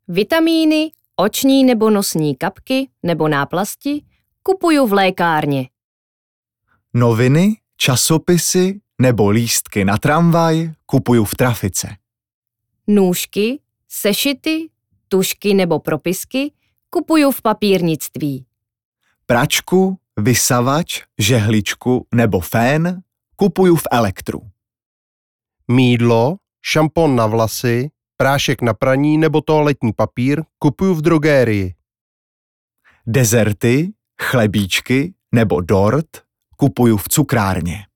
Vitamíny, oční nebo nosní kapky nebo náplasti kupuju v lékárně. Noviny, časopisy nebo lístky na tramvaj kupuju v trafice. Nůžky, sešity, tužky nebo propisky kupuju v papírnictví. Pračku, vysavač, žehličku nebo fén kupuju v elektru. Mýdlo, šampon na vlasy, prášek na praní nebo toaletní papír kupuju v drogérii. Dezerty, chlebíčky nebo dort kupuju v cukrárně.